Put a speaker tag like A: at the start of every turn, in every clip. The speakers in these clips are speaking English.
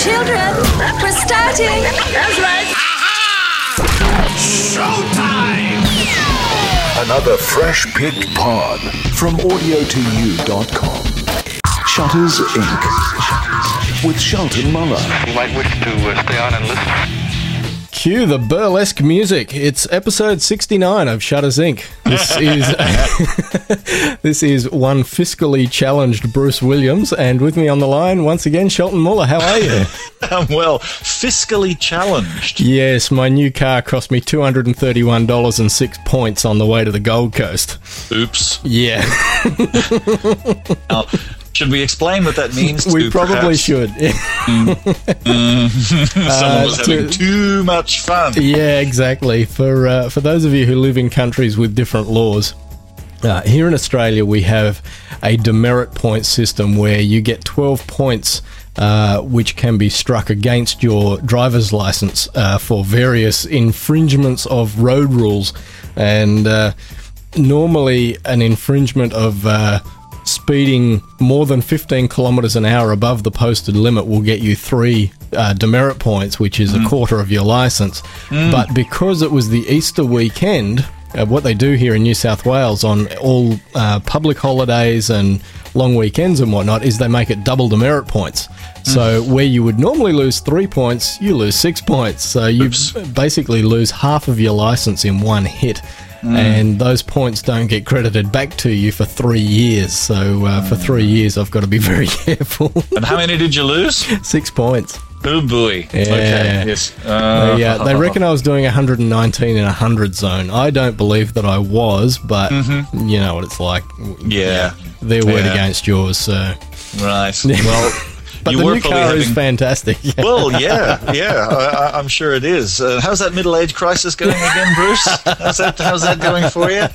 A: Children, we're starting.
B: That's right. Showtime!
C: Another fresh-picked pod from audio2u.com. Shutters, Inc. with Shelton Muller.
D: You might wish to stay on and listen.
E: Cue the burlesque music. It's episode 69 of Shutters Inc. This is one fiscally challenged Bruce Williams, and with me on the line once again, Shelton Muller. How are you?
F: Well, fiscally challenged.
E: Yes, my new car cost me $231.06 points on the way to the Gold Coast.
F: Oops.
E: Yeah.
F: Now, should we explain what that means?
E: We probably should.
F: Someone was having too much fun.
E: Yeah, exactly. For those of you who live in countries with different laws, here in Australia we have a demerit point system where you get 12 points which can be struck against your driver's license for various infringements of road rules. And normally an infringement of speeding more than 15 kilometres an hour above the posted limit will get you 3 demerit points, which is a quarter of your licence. But because it was the Easter weekend, what they do here in New South Wales on all public holidays and long weekends and whatnot is they make it double demerit points. So where you would normally lose 3 points, you lose 6 points. So you basically lose half of your licence in one hit. And those points don't get credited back to you for 3 years. So for 3 years, I've got to be very careful.
F: And how many did you lose?
E: 6 points.
F: Oh, boy.
E: Yeah.
F: Okay, yes.
E: They reckon I was doing 119 in a 100 zone. I don't believe that I was, but you know what it's like.
F: Yeah.
E: Their word against yours, so...
F: Right. Well...
E: But the new car is fantastic.
F: Well, yeah, I'm sure it is. How's that middle-age crisis going again, Bruce? How's that going for you?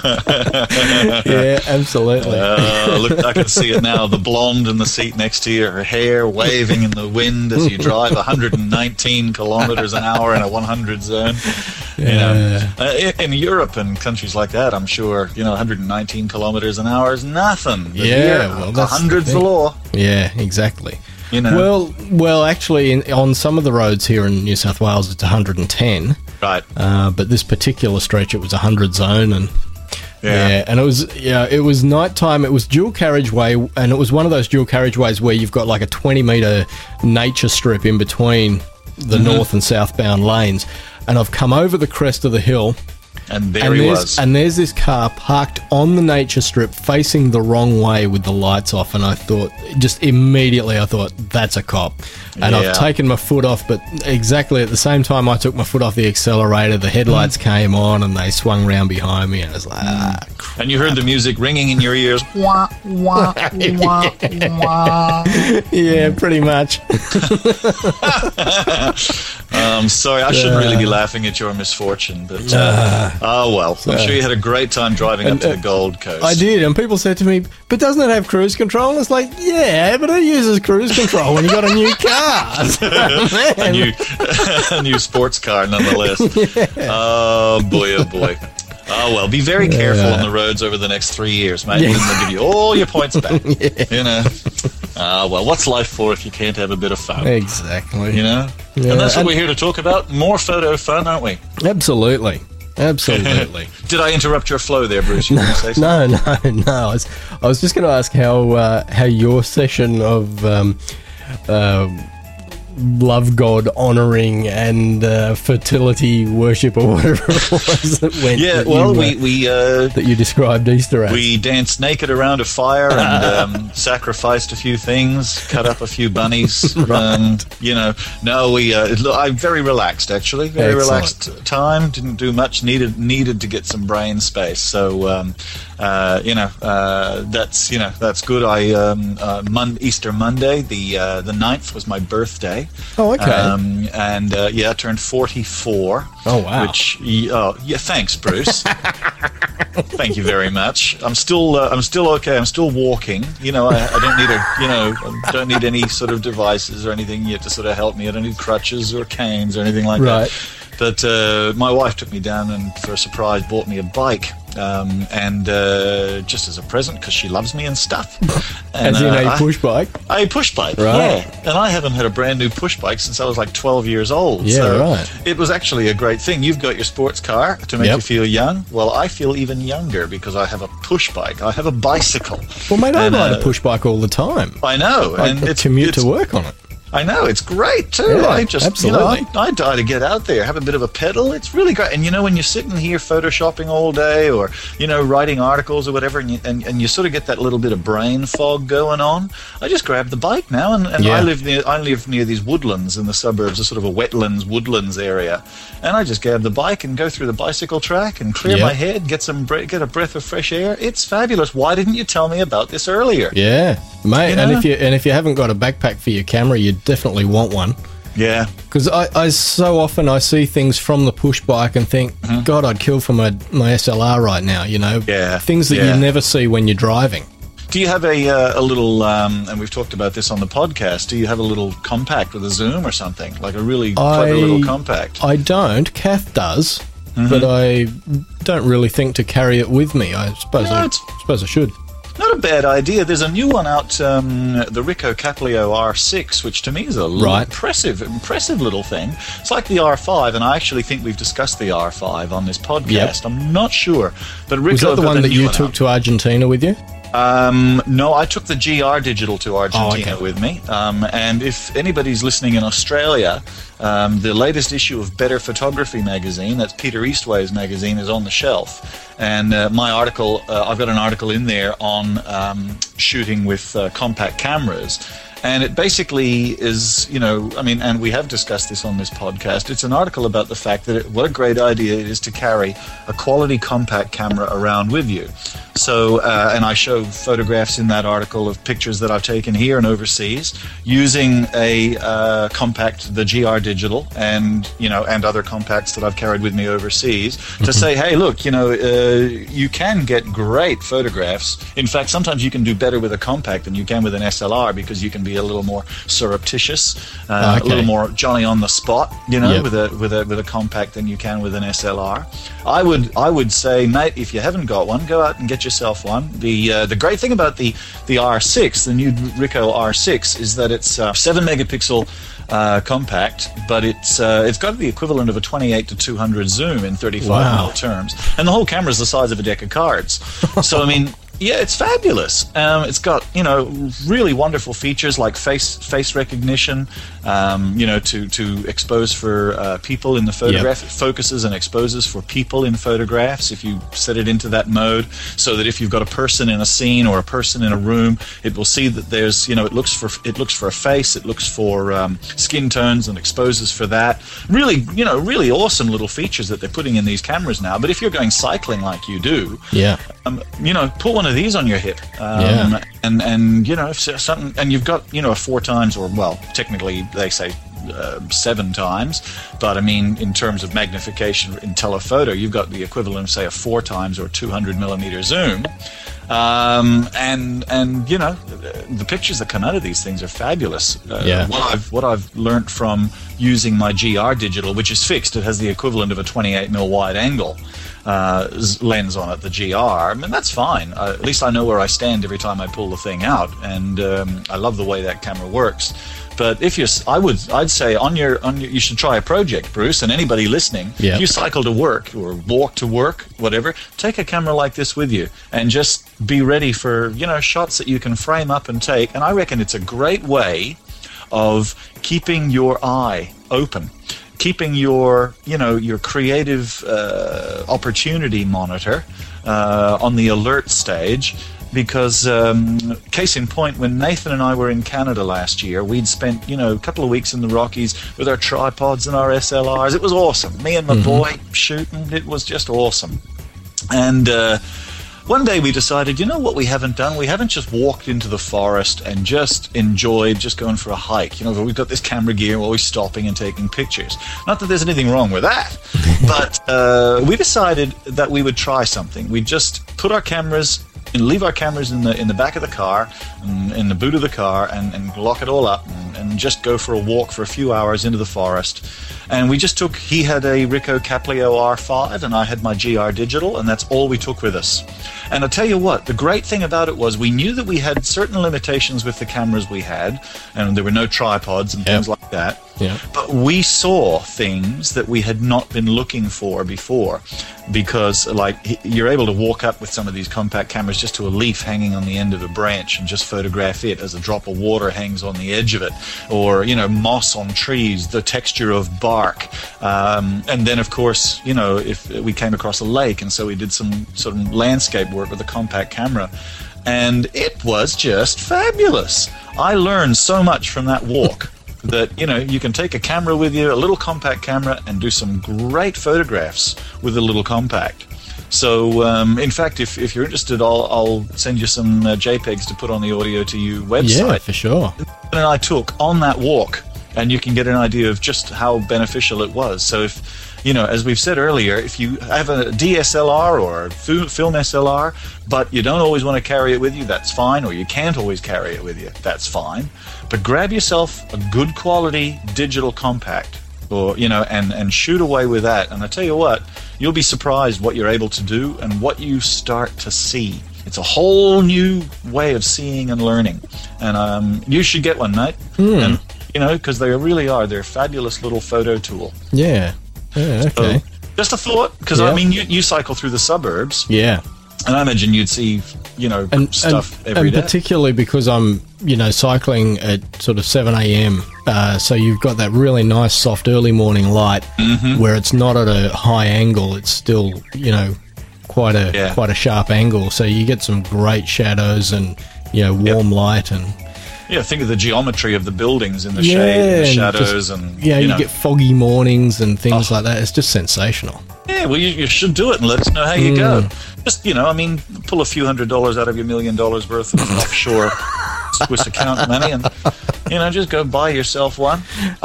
E: Yeah, absolutely.
F: Look, I can see it now. The blonde in the seat next to you, her hair waving in the wind as you drive 119 kilometres an hour in a 100 zone. You know, in Europe and countries like that, I'm sure, 119 kilometres an hour is nothing. But here,
E: well, that's
F: 100's the law.
E: Yeah, exactly.
F: Well,
E: actually, on some of the roads here in New South Wales, it's 110.
F: Right.
E: But this particular stretch, it was 100 zone, and and it was nighttime. It was dual carriageway, and it was one of those dual carriageways where you've got like a 20-metre nature strip in between the north and southbound lanes. And I've come over the crest of the hill.
F: And he was.
E: And there's this car parked on the nature strip facing the wrong way with the lights off. And I thought, just immediately, that's a cop. And I've taken my foot off, but exactly at the same time I took my foot off the accelerator, the headlights came on and they swung round behind me. And I was like, crap.
F: And you heard the music ringing in your ears. Wah, wah, wah, wah.
E: Yeah, pretty much.
F: Sorry, I shouldn't really be laughing at your misfortune, but oh well. I'm sure you had a great time driving up to the Gold Coast.
E: I did, and people said to me, but doesn't it have cruise control? And it's like, yeah, but it uses cruise control when you got a new car.
F: A new sports car, nonetheless. Oh boy, oh boy. Oh, well, be very careful on the roads over the next 3 years, mate. And they'll give you all your points back. Well, what's life for if you can't have a bit of fun?
E: Exactly.
F: And that's what we're here to talk about. More photo fun, aren't we?
E: Absolutely.
F: Did I interrupt your flow there, Bruce? You want to say something?
E: No. I was just going to ask how your session of... love God honouring and fertility worship or whatever it was that went.
F: Yeah,
E: that you described Easter as.
F: We danced naked around a fire and sacrificed a few things, cut up a few bunnies. I'm very relaxed actually. Very relaxed time. Didn't do much. Needed to get some brain space. So that's good. Easter Monday, the 9th was my birthday.
E: Oh, okay.
F: I turned 44.
E: Oh, wow.
F: Thanks, Bruce. Thank you very much. I'm still okay. I'm still walking. I don't need any sort of devices or anything yet to sort of help me. I don't need crutches or canes or anything like that. But my wife took me down and, for a surprise, bought me a bike. and just as a present because she loves me and stuff. And,
E: As in a push bike?
F: A push bike,
E: Right.
F: yeah. And I haven't had a brand new push bike since I was like 12 years old.
E: Yeah,
F: so
E: right.
F: It was actually a great thing. You've got your sports car to make
E: Yep.
F: you feel young. Well, I feel even younger because I have a push bike. I have a bicycle.
E: Well, mate, I
F: And,
E: ride a push bike all the time.
F: I know.
E: I
F: And
E: commute to work on it.
F: I know, it's great too.
E: Yeah,
F: I just,
E: absolutely.
F: I die to get out there, have a bit of a pedal. It's really great. And when you're sitting here photoshopping all day or, writing articles or whatever, and you sort of get that little bit of brain fog going on, I just grab the bike now. And
E: Yeah.
F: I live near these woodlands in the suburbs, a sort of a woodlands area. And I just grab the bike and go through the bicycle track and clear
E: Yeah.
F: my head, get a breath of fresh air. It's fabulous. Why didn't you tell me about this earlier?
E: Yeah, mate.
F: You know?
E: And if you haven't got a backpack for your camera, you definitely want one.
F: Yeah.
E: Because I so often I see things from the push bike and think, God, I'd kill for my SLR right now.
F: Yeah,
E: things that
F: yeah.
E: you never see when you're driving.
F: Do you have a little, and we've talked about this on the podcast, do you have a little compact with a zoom or something? Like a really clever little compact?
E: I don't. Kath does, but I don't really think to carry it with me. I suppose
F: No,
E: I should.
F: Not a bad idea. There's a new one out, the Ricoh Caplio R6, which to me is a
E: Right.
F: impressive little thing. It's like the R5, and I actually think we've discussed the R5 on this podcast.
E: Yep.
F: I'm not sure. But Ricoh
E: Was that the
F: got
E: one that
F: new
E: you
F: one
E: took
F: out.
E: to Argentina with you?
F: No, I took the GR Digital to Argentina
E: okay.
F: with me. And if anybody's listening in Australia, the latest issue of Better Photography magazine, that's Peter Eastway's magazine, is on the shelf. And my article, I've got an article in there on shooting with compact cameras. And it basically is, and we have discussed this on this podcast. It's an article about the fact that what a great idea it is to carry a quality compact camera around with you. So, and I show photographs in that article of pictures that I've taken here and overseas using a compact, the GR Digital, and other compacts that I've carried with me overseas to say, hey, look, you can get great photographs. In fact, sometimes you can do better with a compact than you can with an SLR because you can be a little more surreptitious, a little more Johnny on the spot,
E: Yep.
F: with a compact than you can with an SLR. I would say, mate, if you haven't got one, go out and get yourself one. The great thing about the R6, the new Ricoh R6, is that it's 7 megapixel compact, but it's got the equivalent of a 28 to 200 zoom in 35 mil terms, and the whole camera is the size of a deck of cards. So I mean. Yeah, it's fabulous. It's got, really wonderful features like face recognition, to expose for people in the photograph.
E: Yep.
F: It focuses and exposes for people in photographs if you set it into that mode, so that if you've got a person in a scene or a person in a room, it will see that there's, it looks for a face, it looks for skin tones and exposes for that. Really, really awesome little features that they're putting in these cameras now. But if you're going cycling like you do,
E: Yeah.
F: put one of these on your hip,
E: Yeah.
F: and if something, and you've got a 4 times, or well, technically they say 7 times, but I mean in terms of magnification in telephoto, you've got the equivalent of say a 4 times or 200 millimeter zoom, and the pictures that come out of these things are fabulous.
E: Yeah.
F: What I've learnt from using my GR Digital, which is fixed, it has the equivalent of a 28 mil wide angle lens on it, the GR. I mean, that's fine. At least I know where I stand every time I pull the thing out, and I love the way that camera works. But if I'd say on your you should try a project, Bruce, and anybody listening.
E: Yeah.
F: If you cycle to work or walk to work, whatever, take a camera like this with you and just be ready for shots that you can frame up and take. And I reckon it's a great way of keeping your eye open, keeping your creative opportunity monitor on the alert stage. Because, case in point, when Nathan and I were in Canada last year, we'd spent, a couple of weeks in the Rockies with our tripods and our SLRs. It was awesome. Me and my boy shooting. It was just awesome. And one day we decided, what we haven't done? We haven't just walked into the forest and just enjoyed just going for a hike. We've got this camera gear, we're always stopping and taking pictures. Not that there's anything wrong with that, but we decided that we would try something. We'd just put our cameras and leave our cameras in the back of the car, in the boot of the car, and lock it all up and just go for a walk for a few hours into the forest. And we just took, he had a Ricoh Caplio R5 and I had my GR Digital, and that's all we took with us. And I'll tell you what, the great thing about it was we knew that we had certain limitations with the cameras we had, and there were no tripods and things like that.
E: Yeah.
F: But we saw things that we had not been looking for before, because like you're able to walk up with some of these compact cameras just to a leaf hanging on the end of a branch and just photograph it as a drop of water hangs on the edge of it, or, you know, moss on trees, the texture of bark. And then, of course, you know, if we came across a lake, and so we did some sort of landscape work with a compact camera, and it was just fabulous. I learned so much from that walk. That, you know, you can take a camera with you, a little compact camera, and do some great photographs with a little compact. So, in fact, if you're interested, I'll send you some JPEGs to put on the Audio to You website.
E: Yeah, for sure.
F: And I took on that walk, and you can get an idea of just how beneficial it was. So if, you know, as we've said earlier, if you have a DSLR or a film SLR, but you don't always want to carry it with you, that's fine, or you can't always carry it with you, that's fine. But grab yourself a good quality digital compact, or, you know, and shoot away with that. And I tell you what, you'll be surprised what you're able to do and what you start to see. It's a whole new way of seeing and learning. And you should get one, mate. And, you know, because they really are. They're a fabulous little photo tool.
E: Yeah. Yeah, okay.
F: So, just a thought, because I mean, you cycle through the suburbs.
E: Yeah.
F: And I imagine you'd see, you know, stuff every day.
E: And particularly because I'm, you know, cycling at sort of 7 a.m. So you've got that really nice, soft early morning light where it's not at a high angle. It's still, you know, quite a sharp angle. So you get some great shadows and, you know, warm light and...
F: Yeah, think of the geometry of the buildings in the shade and the shadows.
E: You get foggy mornings and things like that. It's just sensational.
F: Yeah, well, you should do it and let us know how you go. Just, you know, I mean, pull a few $100s out of your $1 million worth of offshore Swiss account money and, you know, just go buy yourself one.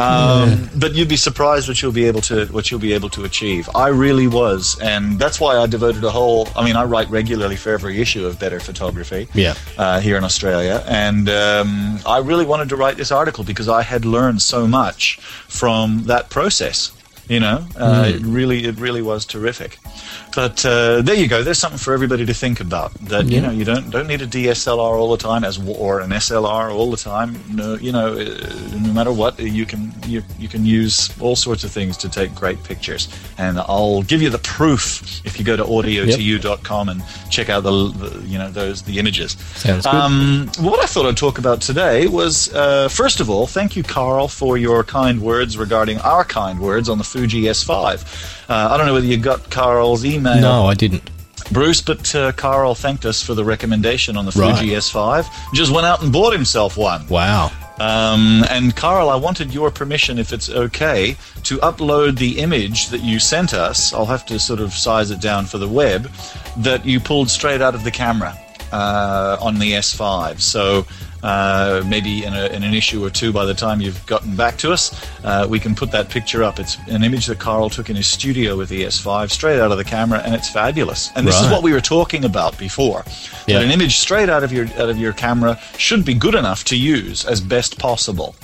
F: But you'd be surprised what you'll be able to achieve. I really was, and that's why I devoted I write regularly for every issue of Better Photography here in Australia, and I really wanted to write this article because I had learned so much from that process. You know, it really was terrific. But there you go. There's something for everybody to think about. That you know, you don't need a DSLR all the time, or an SLR all the time. No, you know, no matter what, you can use all sorts of things to take great pictures. And I'll give you the proof if you go to audio2you.com and check out the images.
E: Sounds good.
F: What I thought I'd talk about today was first of all, thank you, Carl, for your kind words regarding our kind words on the Fuji S5. I don't know whether you got Carl's email.
E: No, I didn't.
F: Bruce, but Carl thanked us for the recommendation on the Fuji S5. Just went out and bought himself one.
E: Wow.
F: And Carl, I wanted your permission, if it's okay, to upload the image that you sent us. I'll have to sort of size it down for the web, that you pulled straight out of the camera on the S5. So maybe in an issue or two, by the time you've gotten back to us, we can put that picture up. It's an image that Carl took in his studio with the S5 straight out of the camera, and it's fabulous. And this is what we were talking about before. That an image straight out of your camera should be good enough to use as best possible.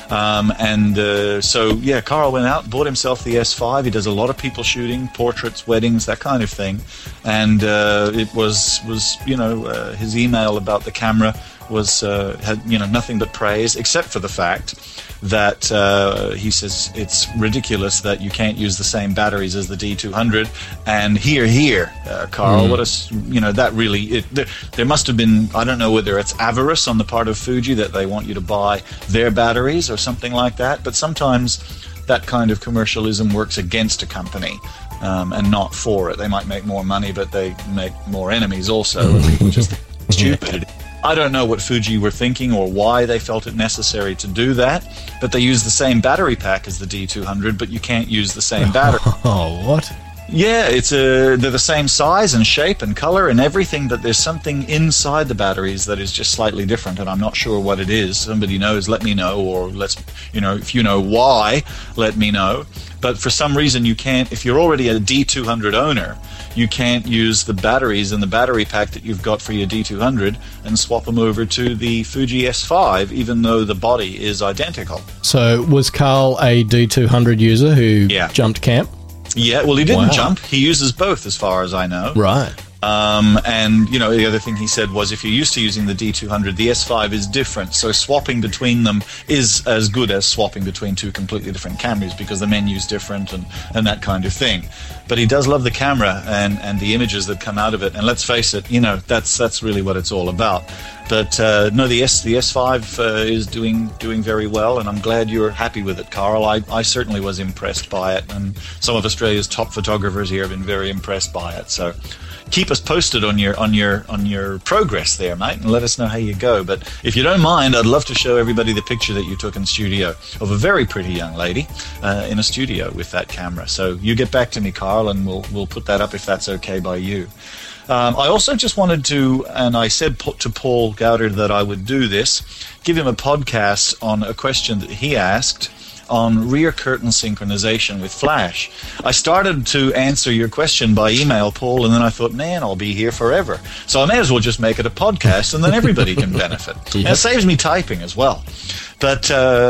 F: So Carl went out, bought himself the S5. He does a lot of people shooting, portraits, weddings, that kind of thing. And it was his email about the camera had nothing but praise, except for the fact that he says it's ridiculous that you can't use the same batteries as the D200. And here, Carl, that really there must have been, I don't know whether it's avarice on the part of Fuji that they want you to buy their batteries or something like that, but sometimes that kind of commercialism works against a company. And not for it. They might make more money, but they make more enemies also, and people just stupid. I don't know what Fuji were thinking or why they felt it necessary to do that, but they use the same battery pack as the D200, but you can't use the same battery.
E: Oh, what?
F: Yeah, they're the same size and shape and color and everything, but there's something inside the batteries that is just slightly different, and I'm not sure what it is. Somebody knows, let me know, or if you know why, let me know. But for some reason you can't, if you're already a D200 owner, you can't use the batteries in the battery pack that you've got for your D200 and swap them over to the Fuji S5, even though the body is identical.
E: So was Carl a D200 user who jumped camp?
F: Yeah, well, he didn't jump. He uses both, as far as I know.
E: Right.
F: And, you know, the other thing he said was if you're used to using the D200, the S5 is different. So swapping between them is as good as swapping between two completely different Camrys because the menu's different and that kind of thing. But he does love the camera and the images that come out of it. And let's face it, you know, that's really what it's all about. But no, the S5 is doing very well, and I'm glad you're happy with it, Carl. I certainly was impressed by it, and some of Australia's top photographers here have been very impressed by it. So keep us posted on your progress there, mate, and let us know how you go. But if you don't mind, I'd love to show everybody the picture that you took in studio of a very pretty young lady in a studio with that camera. So you get back to me, Carl, and we'll put that up if that's okay by you. I also just wanted to, and I said to Paul Gowder that I would do this, give him a podcast on a question that he asked on rear curtain synchronization with flash. I started to answer your question by email, Paul, and then I thought, man, I'll be here forever. So I may as well just make it a podcast, and then everybody can benefit. And it saves me typing as well. But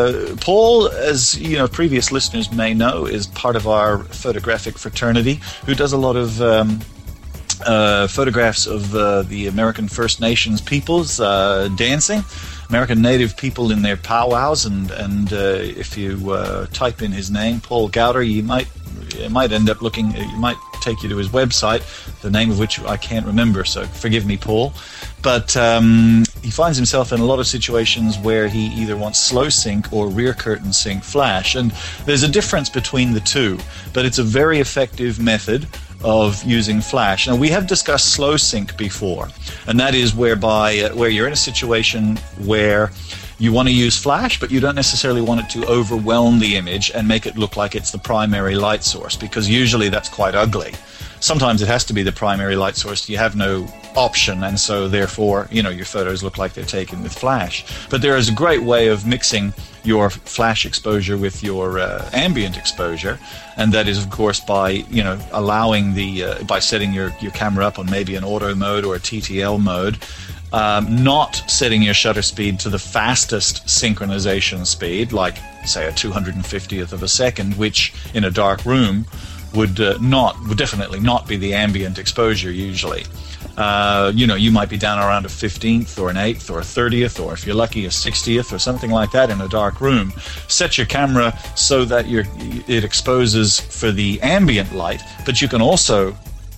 F: Paul, as you know, previous listeners may know, is part of our photographic fraternity who does a lot of photographs of the American First Nations peoples dancing, American Native people in their powwows, and if you type in his name, Paul Gowder, it might end up looking, it might take you to his website, the name of which I can't remember, so forgive me, Paul. But he finds himself in a lot of situations where he either wants slow sync or rear curtain sync flash, and there's a difference between the two, but it's a very effective method of using flash. Now, we have discussed slow sync before, and that is whereby where you're in a situation where you want to use flash, but you don't necessarily want it to overwhelm the image and make it look like it's the primary light source, because usually that's quite ugly. Sometimes it has to be the primary light source. You have no option, and so therefore, you know, your photos look like they're taken with flash. But there is a great way of mixing your flash exposure with your ambient exposure, and that is, of course, by, you know, allowing by setting your camera up on maybe an auto mode or a TTL mode, not setting your shutter speed to the fastest synchronization speed, like say a 250th of a second, which in a dark room would definitely not be the ambient exposure usually. You know, you might be down around a 15th or an 8th or a 30th, or if you're lucky, a 60th or something like that in a dark room. Set your camera so that it exposes for the ambient light, but you can also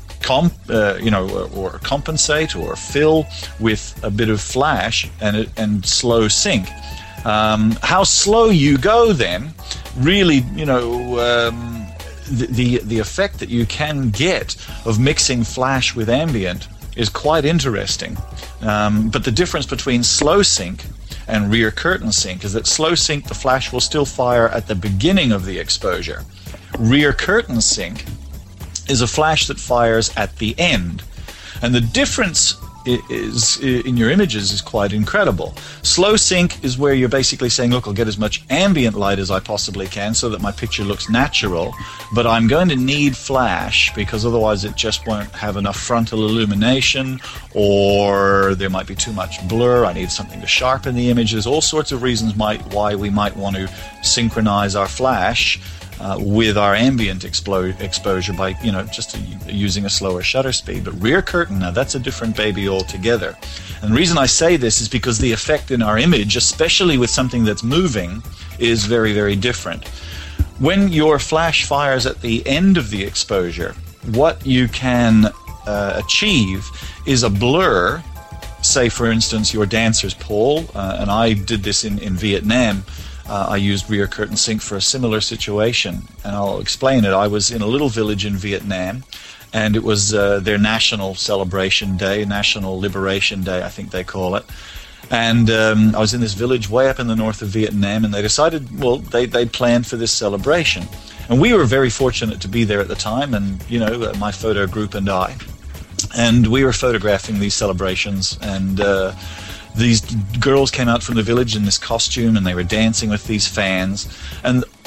F: or compensate or fill with a bit of flash and slow sync. How slow you go then, really, you know, the effect that you can get of mixing flash with ambient is quite interesting. But the difference between slow sync and rear curtain sync is that slow sync, the flash will still fire at the beginning of the exposure. Rear curtain sync is a flash that fires at the end. And the difference is in your images is quite incredible. Slow sync is where you're basically saying, look, I'll get as much ambient light as I possibly can so that my picture looks natural, but I'm going to need flash because otherwise it just won't have enough frontal illumination, or there might be too much blur. I need something to sharpen the images. All sorts of reasons why we might want to synchronize our flash with our ambient exposure by, you know, just using a slower shutter speed. But rear curtain, now that's a different baby altogether. And the reason I say this is because the effect in our image, especially with something that's moving, is very, very different. When your flash fires at the end of the exposure, what you can achieve is a blur. Say, for instance, your dancers, Paul, and I did this in Vietnam. I used rear curtain sync for a similar situation, and I'll explain it. I was in a little village in Vietnam, and it was their national celebration day, National Liberation Day, I think they call it. And I was in this village way up in the north of Vietnam, and they decided, well, they'd planned for this celebration. And we were very fortunate to be there at the time, and, you know, my photo group and I. And we were photographing these celebrations, and these girls came out from the village in this costume, and they were dancing with these fans. And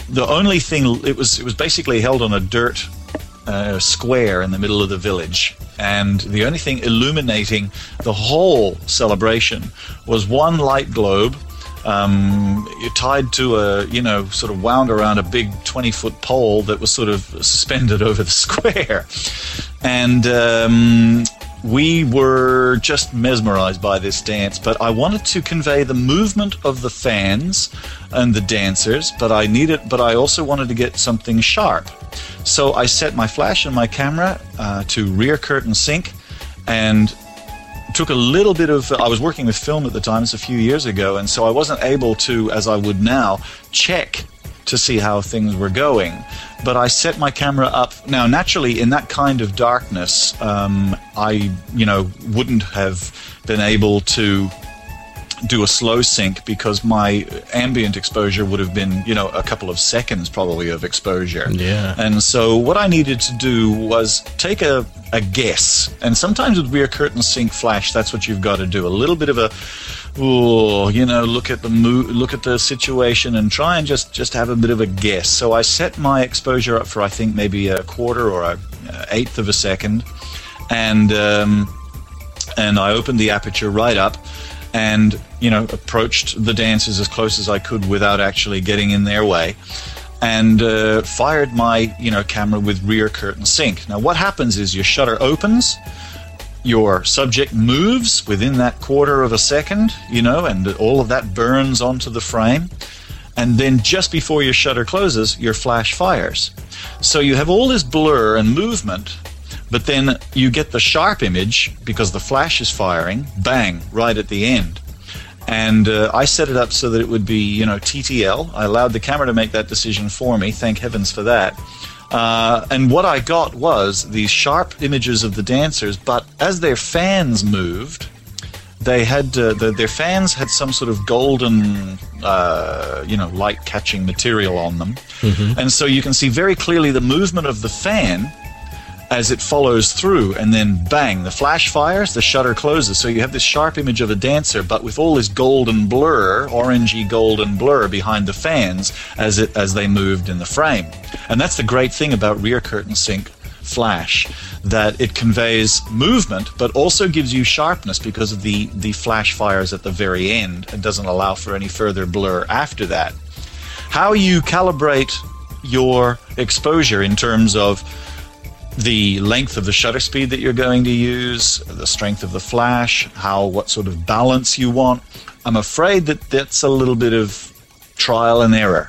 F: the only thing, it was basically held on a dirt square in the middle of the village, and the only thing illuminating the whole celebration was one light globe tied to a, sort of wound around a big 20-foot pole that was sort of suspended over the square. And we were just mesmerized by this dance, but I wanted to convey the movement of the fans and the dancers, but I also wanted to get something sharp. So I set my flash and my camera to rear curtain sync, and took a little bit of, I was working with film at the time, it's a few years ago, and so I wasn't able to, as I would now, check to see how things were going. But I set my camera up. Now, naturally, in that kind of darkness, I, wouldn't have been able to do a slow sync because my ambient exposure would have been, a couple of seconds probably of exposure.
E: Yeah.
F: And so what I needed to do was take a guess. And sometimes with rear curtain sync flash, that's what you've got to do. A little bit of a, look at the situation and try and just have a bit of a guess. So I set my exposure up for, I think, maybe a quarter or an eighth of a second. And I opened the aperture right up, and approached the dancers as close as I could without actually getting in their way, and fired my camera with rear curtain sync. Now what happens is your shutter opens, your subject moves within that quarter of a second, and all of that burns onto the frame, and then just before your shutter closes, your flash fires. So you have all this blur and movement, but then you get the sharp image because the flash is firing, bang, right at the end. And I set it up so that it would be, TTL. I allowed the camera to make that decision for me. Thank heavens for that. And what I got was these sharp images of the dancers, but as their fans moved, they had their fans had some sort of golden, light-catching material on them. Mm-hmm. And so you can see very clearly the movement of the fan as it follows through, and then bang, the flash fires, the shutter closes. So you have this sharp image of a dancer, but with all this golden blur, orangey golden blur behind the fans as they moved in the frame. And that's the great thing about rear curtain sync flash, that it conveys movement, but also gives you sharpness because of the flash fires at the very end and doesn't allow for any further blur after that. How you calibrate your exposure in terms of the length of the shutter speed that you're going to use, the strength of the flash, what sort of balance you want, I'm afraid that's a little bit of trial and error.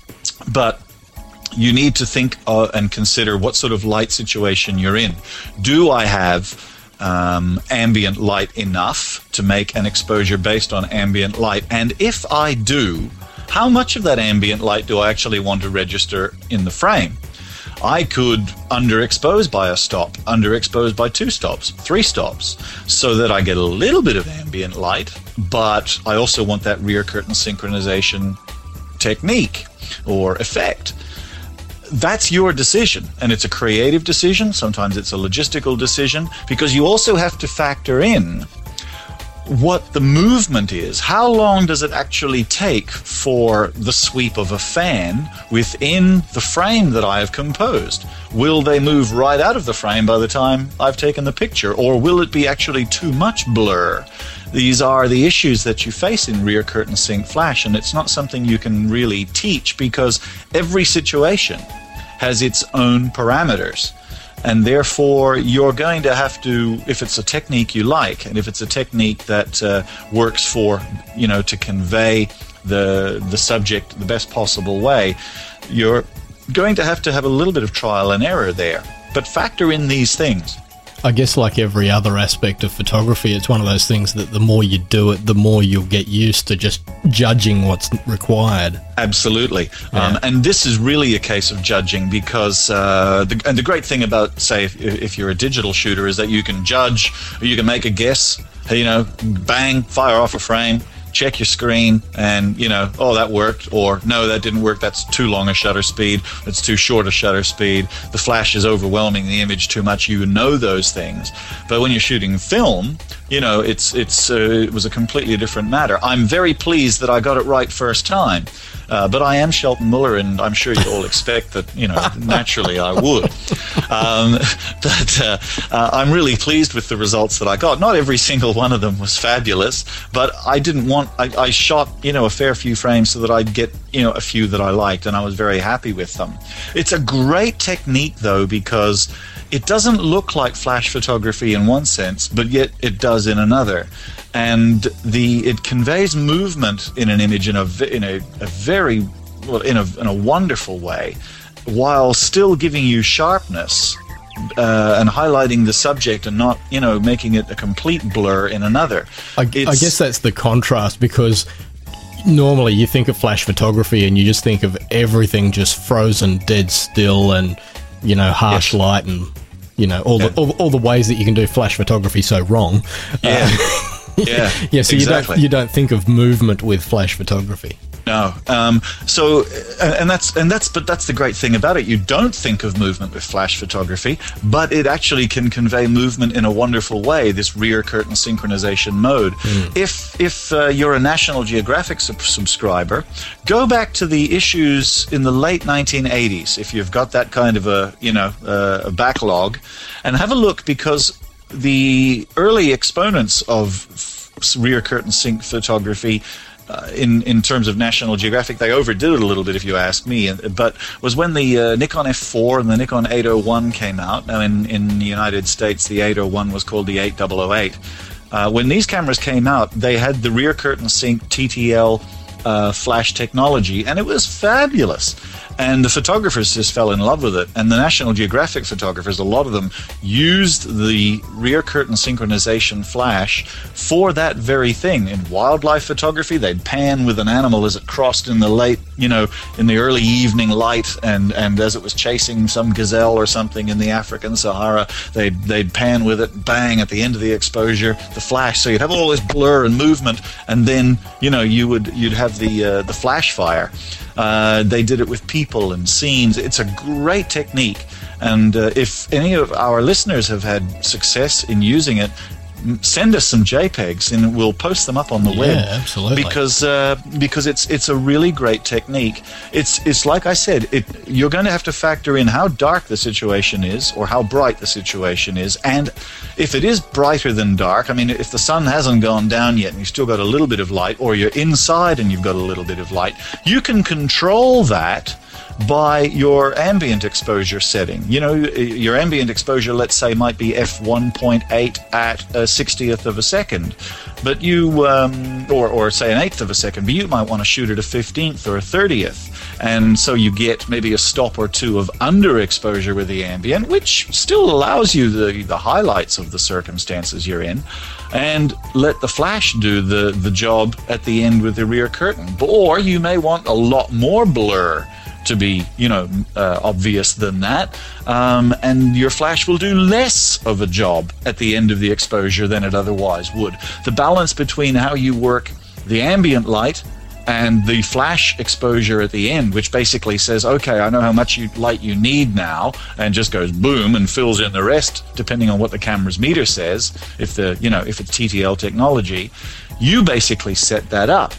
F: But you need to think and consider what sort of light situation you're in. Do I have ambient light enough to make an exposure based on ambient light? And if I do, how much of that ambient light do I actually want to register in the frame? I could underexpose by a stop, underexpose by 2 stops, 3 stops, so that I get a little bit of ambient light, but I also want that rear curtain synchronization technique or effect. That's your decision, and it's a creative decision. Sometimes it's a logistical decision, because you also have to factor in what the movement is. How long does it actually take for the sweep of a fan within the frame that I have composed? Will they move right out of the frame by the time I've taken the picture, or will it be actually too much blur? These are the issues that you face in rear curtain sync flash, and it's not something you can really teach because every situation has its own parameters. And therefore, you're going to have to, if it's a technique you like, and if it's a technique that works for, to convey the subject the best possible way, you're going to have a little bit of trial and error there. But factor in these things.
E: I guess like every other aspect of photography, it's one of those things that the more you do it, the more you'll get used to just judging what's required.
F: Absolutely.
E: Yeah.
F: And this is really a case of judging because the great thing about, say, if you're a digital shooter is that you can judge, or you can make a guess, bang, fire off a frame, check your screen, and oh, that worked, or no, that didn't work, that's too long a shutter speed, it's too short a shutter speed, the flash is overwhelming the image too much. You know those things. But when you're shooting film, it was a completely different matter. I'm very pleased that I got it right first time. But I am Shelton Muller, and I'm sure you'd all expect that, naturally I would. But I'm really pleased with the results that I got. Not every single one of them was fabulous, but I shot, a fair few frames so that I'd get, a few that I liked, and I was very happy with them. It's a great technique, though, because it doesn't look like flash photography in one sense, but yet it does in another. And it conveys movement in an image in a wonderful way, while still giving you sharpness and highlighting the subject, and not making it a complete blur in another. I
E: guess that's the contrast, because normally you think of flash photography and you just think of everything just frozen, dead still, and harsh light, and all the ways that you can do flash photography so wrong.
F: Yeah,
E: so
F: exactly.
E: you don't think of movement with flash photography.
F: No. That's the great thing about it. You don't think of movement with flash photography, but it actually can convey movement in a wonderful way, this rear curtain synchronization mode. If you're a National Geographic subscriber, go back to the issues in the late 1980s, if you've got that kind of a backlog, and have a look, because the early exponents of rear curtain sync photography, in terms of National Geographic, they overdid it a little bit, if you ask me, but was when the Nikon F4 and the Nikon 801 came out. Now, in the United States, the 801 was called the 8008. When these cameras came out, they had the rear curtain sync TTL flash technology, and it was fabulous. And the photographers just fell in love with it. And the National Geographic photographers, a lot of them, used the rear curtain synchronization flash for that very thing. In wildlife photography, they'd pan with an animal as it crossed in the late, in the early evening light, and as it was chasing some gazelle or something in the African Sahara, they'd pan with it, bang, at the end of the exposure, the flash. So you'd have all this blur and movement, and then, you'd have the flash fire. They did it with people and scenes. It's a great technique, and if any of our listeners have had success in using it, send us some JPEGs and we'll post them up on the web.
E: Yeah, absolutely.
F: Because it's a really great technique. It's like I said, you're going to have to factor in how dark the situation is or how bright the situation is, and if it is brighter than dark, I mean, if the sun hasn't gone down yet and you've still got a little bit of light, or you're inside and you've got a little bit of light, you can control that by your ambient exposure setting. Your ambient exposure, let's say, might be f1.8 at a 60th of a second, but you, or say an 1/8 of a second, but you might want to shoot at a 15th or a 30th. And so you get maybe a stop or two of underexposure with the ambient, which still allows you the highlights of the circumstances you're in, and let the flash do the job at the end with the rear curtain. Or you may want a lot more blur to be, obvious than that, and your flash will do less of a job at the end of the exposure than it otherwise would. The balance between how you work the ambient light and the flash exposure at the end, which basically says, okay, I know how much light you need now, and just goes boom and fills in the rest depending on what the camera's meter says. If it's TTL technology, you basically set that up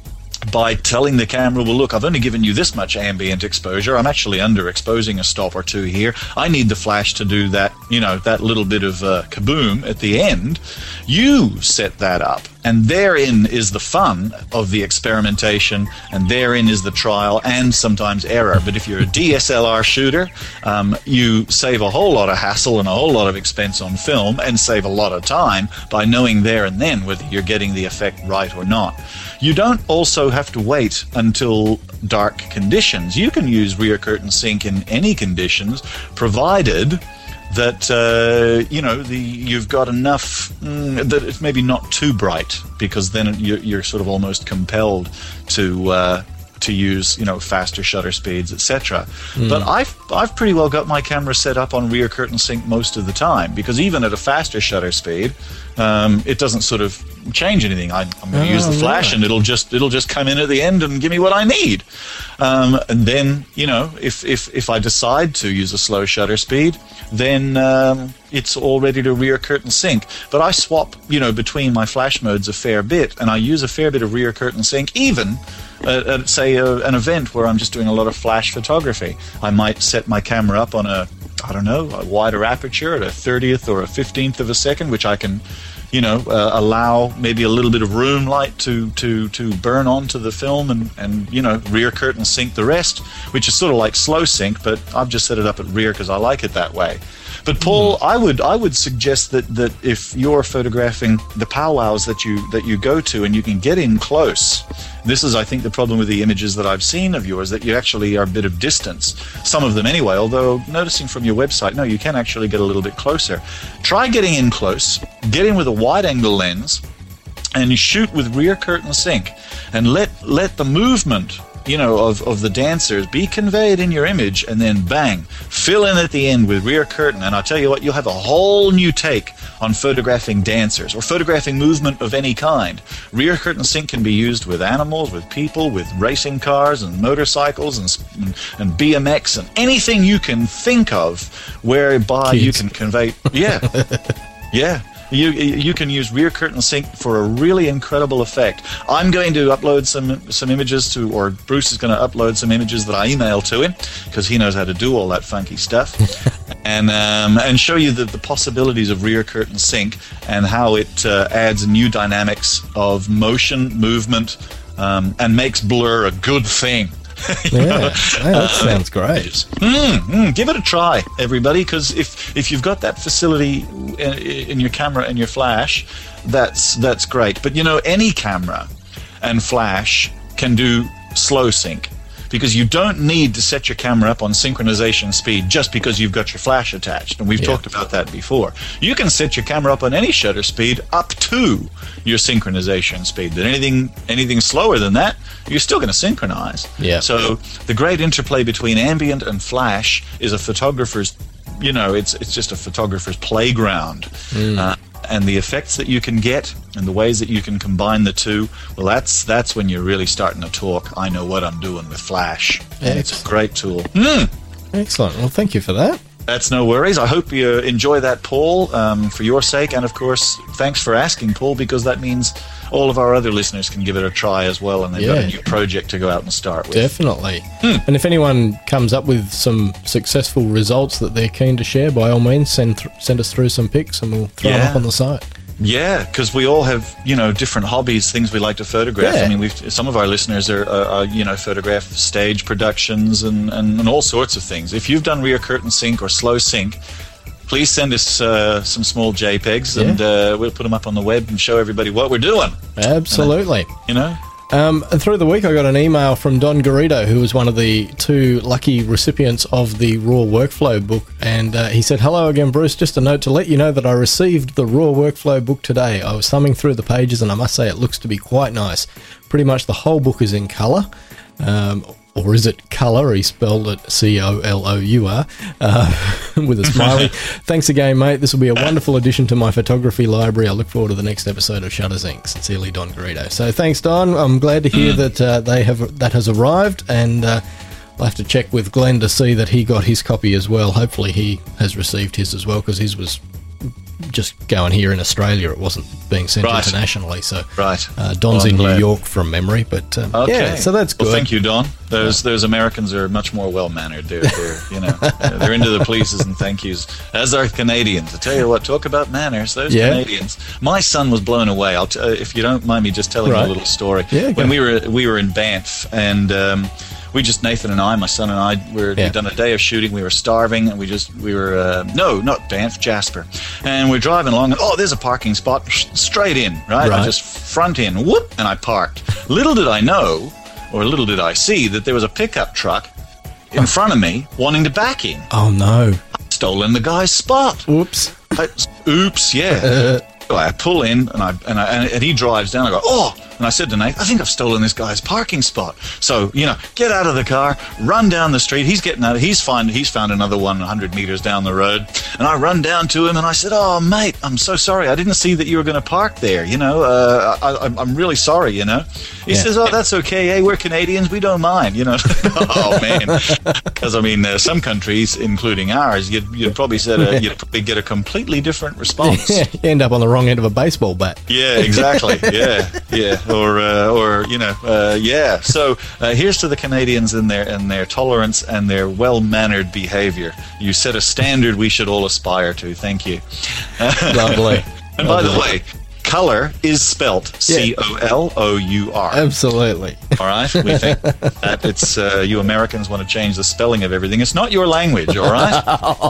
F: by telling the camera, well, look, I've only given you this much ambient exposure. I'm actually underexposing a stop or two here. I need the flash to do that, that little bit of kaboom at the end. You set that up. And therein is the fun of the experimentation, and therein is the trial and sometimes error. But if you're a DSLR shooter, you save a whole lot of hassle and a whole lot of expense on film, and save a lot of time by knowing there and then whether you're getting the effect right or not. You don't also have to wait until dark conditions. You can use rear curtain sync in any conditions, provided that you've got enough that it's maybe not too bright, because then you're sort of almost compelled to use faster shutter speeds, etc. But I've pretty well got my camera set up on rear curtain sync most of the time, because even at a faster shutter speed, it doesn't sort of change anything. I'm going to use the flash, and it'll just come in at the end and give me what I need. And then, if I decide to use a slow shutter speed, then it's all ready to rear curtain sync. But I swap, between my flash modes a fair bit, and I use a fair bit of rear curtain sync, even at say, an event where I'm just doing a lot of flash photography. I might set my camera up on a wider aperture at a 30th or a 15th of a second, which I can, allow maybe a little bit of room light to burn onto the film and rear curtain sync the rest, which is sort of like slow sync, but I've just set it up at rear because I like it that way. But Paul, I would suggest that if you're photographing the powwows that you go to and you can get in close, this is, I think, the problem with the images that I've seen of yours, that you actually are a bit of distance. Some of them anyway, although noticing from your website, no, you can actually get a little bit closer. Try getting in close, get in with a wide-angle lens, and shoot with rear curtain sync, and let the movement of the dancers be conveyed in your image, and then bang, fill in at the end with rear curtain, and I'll tell you what, you'll have a whole new take on photographing dancers or photographing movement of any kind. Rear curtain sync can be used with animals, with people, with racing cars and motorcycles and BMX and anything you can think of whereby you can convey. Yeah. You can use rear curtain sync for a really incredible effect. I'm going to upload some images or Bruce is going to upload some images that I email to him, because he knows how to do all that funky stuff, and show you the possibilities of rear curtain sync and how it adds new dynamics of motion, movement, and makes blur a good thing.
E: That sounds great.
F: Give it a try, everybody, because if you've got that facility in your camera and your flash, that's great. But any camera and flash can do slow sync, because you don't need to set your camera up on synchronization speed just because you've got your flash attached, and we've talked about that before. You can set your camera up on any shutter speed up to your synchronization speed. But anything slower than that, you're still going to synchronize. So the great interplay between ambient and flash is a photographer's, it's just a photographer's playground. And the effects that you can get and the ways that you can combine the two, well, that's when you're really starting to talk, I know what I'm doing with flash. And it's a great tool.
E: Excellent. Well, thank you for that.
F: That's no worries. I hope you enjoy that, Paul, for your sake. And, of course, thanks for asking, Paul, because that means all of our other listeners can give it a try as well, and they've got a new project to go out and start with.
E: Definitely. And if anyone comes up with some successful results that they're keen to share, by all means, send us through some pics and we'll throw them up on the site. Yeah,
F: because we all have, different hobbies, things we like to photograph. I mean, some of our listeners are photograph stage productions and all sorts of things. If you've done rear curtain sync or slow sync, please send us some small JPEGs, and we'll put them up on the web and show everybody what we're doing.
E: Absolutely.
F: And
E: through the week, I got an email from Don Garrido, who was one of the 2 lucky recipients of the Raw Workflow book, and he said, "Hello again, Bruce. Just a note to let you know that I received the Raw Workflow book today. I was thumbing through the pages, and I must say it looks to be quite nice. Pretty much the whole book is in colour." Or is it colour? He spelled it C-O-L-O-U-R with a smiley. "Thanks again, mate. This will be a wonderful addition to my photography library. I look forward to the next episode of Shutters Inc. Sincerely, Don Garrido." So thanks, Don. I'm glad to hear that that has arrived, and I'll have to check with Glenn to see that he got his copy as well. Hopefully he has received his as well, because his was just going here in Australia. It wasn't being sent internationally. So Don's in New York from memory, but so that's good.
F: Well, thank you, Don. Those Americans are much more well-mannered. They're they're into the pleases and thank yous, as are Canadians. I tell you what, talk about manners. Those Canadians. My son was blown away. If you don't mind me just telling you a little story. When we were in Banff, and Nathan and I, my son and I, we'd done a day of shooting. We were starving, and we were not Banff, Jasper, and we're driving along, and there's a parking spot straight in, right? I just front in, whoop, and I parked. Little did I know, or little did I see, that there was a pickup truck in front of me wanting to back in.
E: Oh no!
F: I'd stolen the guy's spot.
E: Oops.
F: Oops. Yeah. I pull in, and he drives down. I go, And I said to Nate, I think I've stolen this guy's parking spot. So, get out of the car, run down the street. He's getting out. He's found another 100 meters down the road. And I run down to him and I said, oh, mate, I'm so sorry. I didn't see that you were going to park there. I'm really sorry, He says, oh, that's okay. Hey, we're Canadians. We don't mind, Oh, man. Because, some countries, including ours, you'd probably you'd probably get a completely different response.
E: You end up on the wrong end of a baseball bat.
F: Yeah, exactly. Yeah. So here's to the Canadians and their tolerance and their well-mannered behavior. You set a standard we should all aspire to. Thank you.
E: Lovely.
F: And by the way, color is spelt C-O-L-O-U-R.
E: Absolutely.
F: All right? We think that it's you Americans want to change the spelling of everything. It's not your language, all right?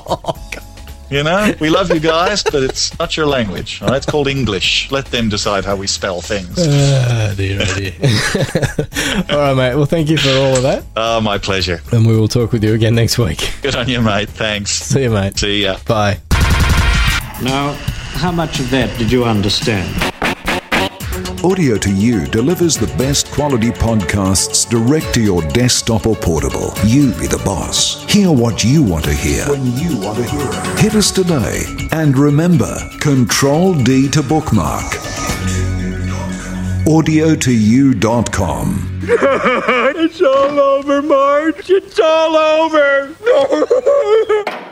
F: We love you guys, but it's not your language. All right? It's called English. Let them decide how we spell things.
E: Dear. All right, mate. Well, thank you for all of that.
F: Oh, my pleasure.
E: And we will talk with you again next week.
F: Good on you, mate. Thanks.
E: See you, mate.
F: See ya.
E: Bye.
G: Now, how much of that did you understand?
C: Audio to You delivers the best quality podcasts direct to your desktop or portable. You be the boss. Hear what you want to hear when you want to hear it. Hit us today. And remember, Control D to bookmark. AudioToYou.com.
B: It's all over, Marge. It's all over.